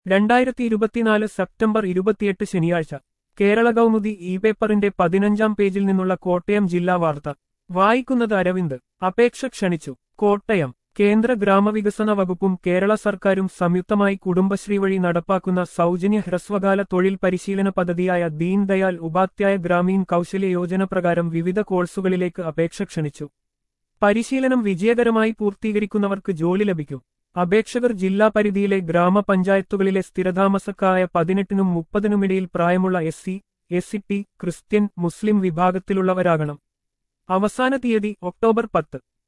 2024 September 28 ശനിയാഴ്ച Kerala Kaumudi E പേപ്പറിന്റെ 15-ാം പേജിൽ നിന്നുള്ള കോട്ടയം ജില്ലാ വാർത്ത വായിക്കുന്നത് അരവിന്ദ്. അപേക്ഷ ക്ഷണിച്ചു. കോട്ടയം. കേന്ദ്ര ഗ്രാമവികസന വകുപ്പും കേരള സർക്കാരും സംയുക്തമായി കുടുംബശ്രീ വഴി നടപ്പാക്കുന്ന സൗജന്യ ഹ്രസ്വകാല തൊഴിൽ പരിശീലന പദ്ധതിയായ ദീൻ ദയാൽ ഉപാധ്യായ ഗ്രാമീൺ കൗശല്യ യോജന പ്രകാരം വിവിധ കോഴ്സുകളിലേക്ക് അപേക്ഷ ക്ഷണിച്ചു. പരിശീലനം വിജയകരമായി പൂർത്തീകരിക്കുന്നവർക്ക് ജോലി ലഭിക്കും. അപേക്ഷകർ ജില്ലാ പരിധിയിലെ ഗ്രാമപഞ്ചായത്തുകളിലെ സ്ഥിരതാമസക്കാരായ 18-നും 30-നുമിടയിൽ പ്രായമുള്ള SC, ST, ക്രിസ്ത്യൻ, മുസ്ലിം വിഭാഗത്തിലുള്ളവരാകണം. അവസാന തീയതി ഒക്ടോബർ 10.